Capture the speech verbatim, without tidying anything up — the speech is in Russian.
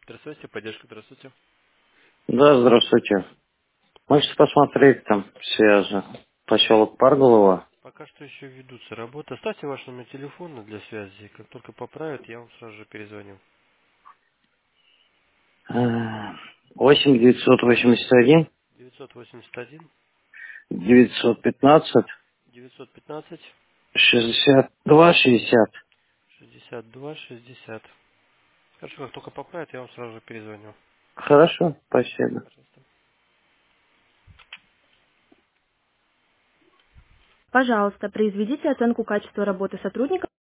Здравствуйте, поддержка, здравствуйте. Да, здравствуйте. Можете посмотреть там связи. Поселок Парголово. Пока что еще ведутся работы. Оставьте ваш номер телефона для связи. Как только поправят, я вам сразу же перезвоню. Э, восемь девятьсот восемьдесят один девятьсот восемьдесят один девятьсот пятнадцать девятьсот пятнадцать шестьдесят два шестьдесят. шестьдесят два шестьдесят. Хорошо, как только поправят, я вам сразу же перезвоню. Хорошо, спасибо. Пожалуйста. Пожалуйста, произведите оценку качества работы сотрудника.